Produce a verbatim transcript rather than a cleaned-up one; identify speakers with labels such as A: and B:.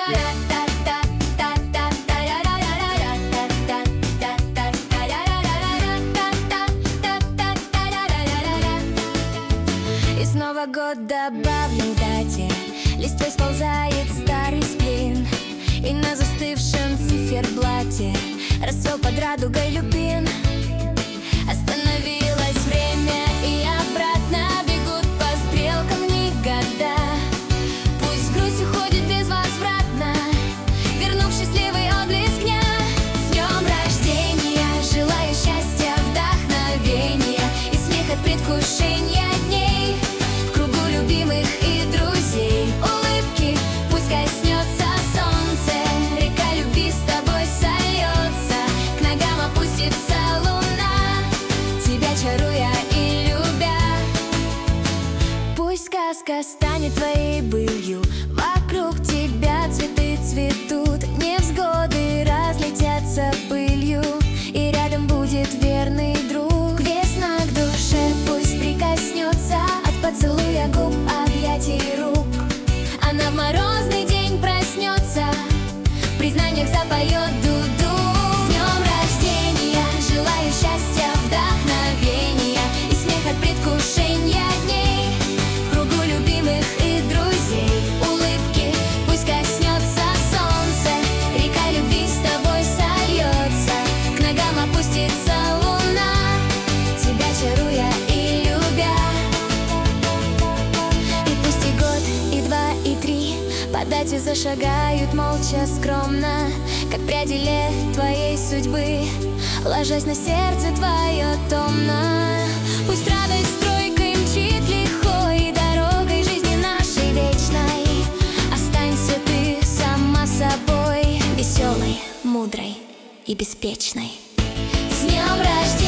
A: И снова год добавлен к дате, листвой сползает старый сплин, и на застывшем циферблате расцвел под радугой люпин. Остановилось время, и обратно бегут по стрелкам дни года. Пусть грусть уходит безвозвратно, вернув счастливый отблеск дня. С днем рождения, желаю счастья, вдохновения и смех от предвкушения дней в кругу любимых и друзей. Улыбки, пусть коснется солнце, река любви с тобой сольется, к ногам опустится луна, тебя чаруя и любя. Пусть сказка станет твоей былью, вокруг тебя цветы цветут, невзгоды разлетятся пылью, и рядом будет верный друг. Весна к душе пусть прикоснется, от поцелуя губ, объятий рук. Она в морозный день проснется, в признаниях запоет дуду. С днем рождения, желаю счастья, вдохновения и смех от предвкушения дней в кругу любимых и друзей. Улыбки, пусть коснется солнце, река любви с тобой сольется, к ногам опустится луна, тебя чаруя и любя. И пусть и год, и два, и три по дате зашагают молча, скромно, как пряди лет твоей судьбы, ложась на сердце твое томно. Пусть радость стройкой мчит лихой дорогой жизни нашей вечной. Останься ты сама собой, веселой, мудрой и беспечной. С днем рождения!